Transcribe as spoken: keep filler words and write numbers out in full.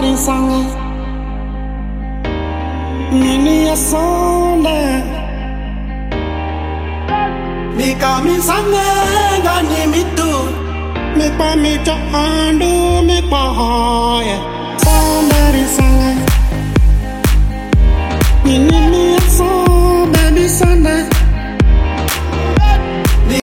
Somebody sang it. Mini a sonda. Mi kami sange gani mitu. Mi pa mi to andu mi pa hoya. Somebody sang